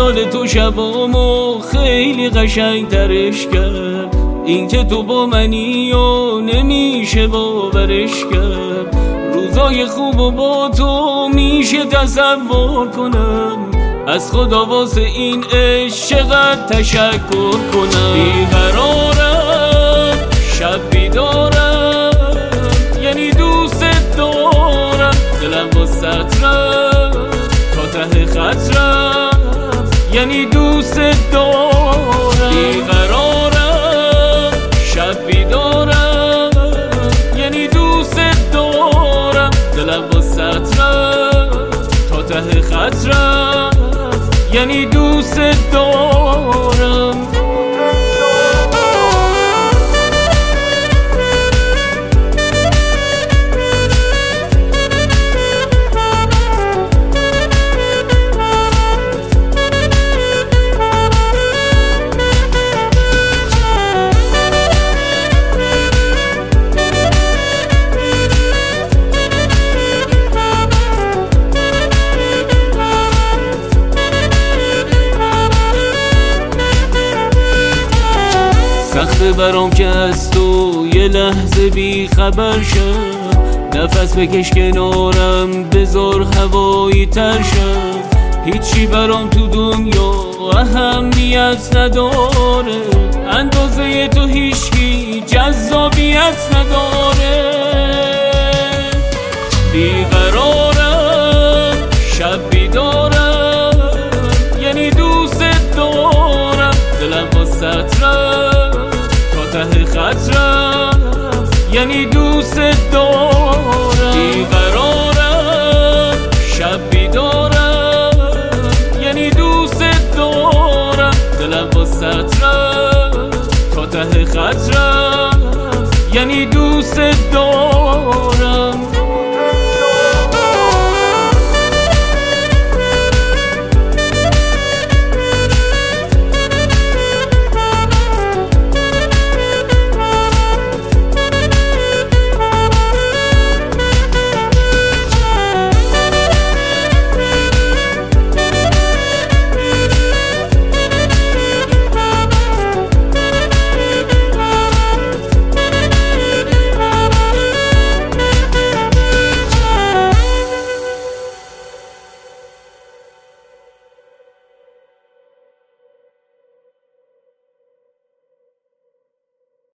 وصال تو شبامو خیلی قشنگ ترش کرد، این که تو با منی و نمیشه باورش کرد. روزای خوب و با تو میشه تصور کنم، از خدا واسه این عشق چقدر تشکر کنم. بیقرارم شب بیدارم، یعنی دوست دارم، دلم واسه رفت تا ته خط رفت، یعنی دوست دارم. بیقرارم شب بیدارم، یعنی دوست دارم، دلم واسه رفت تا ته خط رفت، یعنی دوست دارم. سخته برام که از تو یه لحظه بی خبر شم، نفس بکش کنارم بذار هوایی تر شم. هیچی برام تو دنیا اهمیت نداره، اندازه تو هیچکی جذابیت نداره. بیقرارم شب بیدارم، یعنی دوست دارم، دلم واسه رفت ته خط رفت، یعنی دوست دارم. بیقرارم شب بیدارم، یعنی دوست دارم، دلم واسه رفت تا ته خط رفت، یعنی دوست دارم.